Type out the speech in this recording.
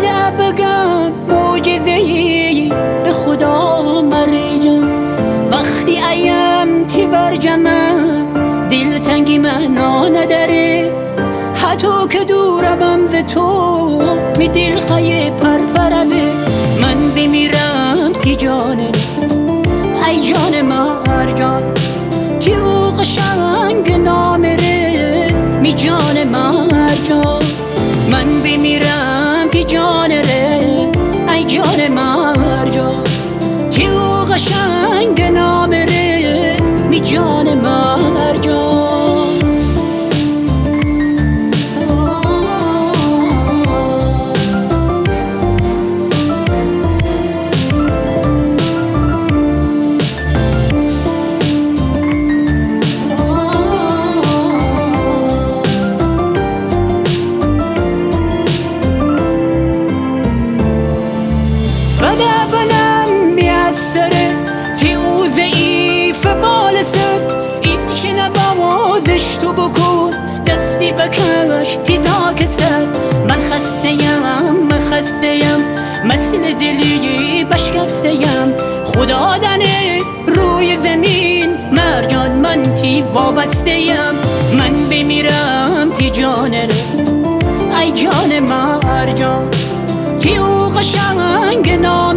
بده بگم معجزه‌ای به خدا مرجم وقتی ایم تی برجمم دل تنگی منا نداره حتی که دورم ز تو می دل خیه پرپربه من بمیرم تی جانه ای جان مرجان تی او قشنگ نامره می جان مرجان من بمیرم تی جانه ای جان مرجان تی او قشنگ نامره می جان مرجان بده بنم بیاسره تی او ضعیف بال سر ایچی نوازش تو بکن دستی بکش تی زاک سر من خستیم مثل دلی بشکستیم خدا دنه روی زمین مرجان من تی وابستیم من بمیرم تی جانه ای جان مرجان تی او قشنگ نام